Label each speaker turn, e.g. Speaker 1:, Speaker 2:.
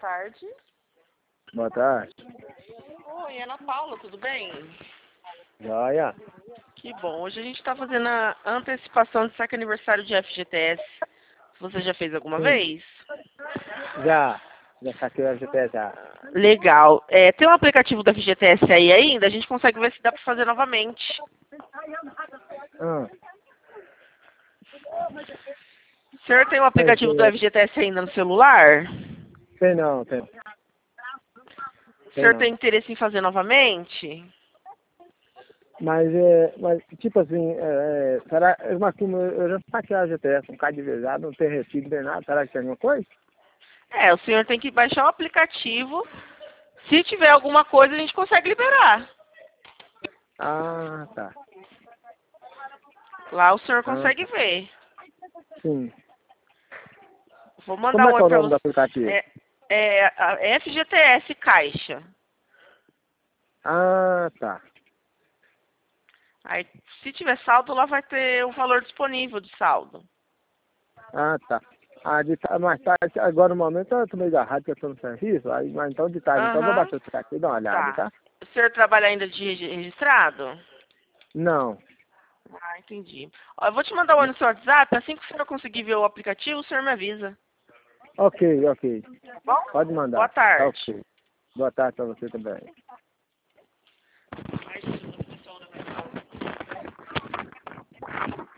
Speaker 1: tarde.
Speaker 2: Boa tarde.
Speaker 1: Oi, Ana Paula, tudo bem?
Speaker 2: Joia.
Speaker 1: Que bom. Hoje a gente está fazendo a antecipação do saque aniversário de FGTS. Você já fez alguma
Speaker 2: Sim.
Speaker 1: vez?
Speaker 2: Já saquei o FGTS já.
Speaker 1: Legal. Tem um aplicativo da FGTS aí ainda? A gente consegue ver se dá para fazer novamente.
Speaker 2: Hum.
Speaker 1: O senhor tem o aplicativo do FGTS ainda no celular?
Speaker 2: Tem não, tem.
Speaker 1: O senhor tem interesse em fazer novamente?
Speaker 2: Mas, tipo assim, será, mas como eu já saquei a FGTS, um cara de verdade, não tem recibo, não tem nada, será que tem alguma coisa?
Speaker 1: O senhor tem que baixar o aplicativo. Se tiver alguma coisa, a gente consegue liberar.
Speaker 2: Ah, tá.
Speaker 1: Lá o senhor
Speaker 2: Ah,
Speaker 1: consegue ver.
Speaker 2: sim.
Speaker 1: Vou mandar
Speaker 2: Como
Speaker 1: um
Speaker 2: é que
Speaker 1: oi
Speaker 2: é o
Speaker 1: para
Speaker 2: nome do
Speaker 1: você.
Speaker 2: aplicativo?
Speaker 1: A FGTS Caixa.
Speaker 2: Ah, tá.
Speaker 1: Aí, se tiver saldo, lá vai ter o valor disponível de saldo.
Speaker 2: Ah, tá. Ah, mais tarde, agora no momento eu tô meio agarrado que eu tô no serviço, aí, mas então de tarde, então eu vou
Speaker 1: Aham.
Speaker 2: bater o aplicativo e dar uma olhada,
Speaker 1: Tá.
Speaker 2: tá?
Speaker 1: O senhor trabalha ainda de registrado?
Speaker 2: Não.
Speaker 1: Ah, entendi. Ó, eu vou te mandar o oi no seu WhatsApp. Assim que o senhor conseguir ver o aplicativo, o senhor me avisa.
Speaker 2: Ok.
Speaker 1: Tá bom?
Speaker 2: Pode
Speaker 1: Boa
Speaker 2: mandar. Tá
Speaker 1: tarde.
Speaker 2: ok. Boa tarde pra você também.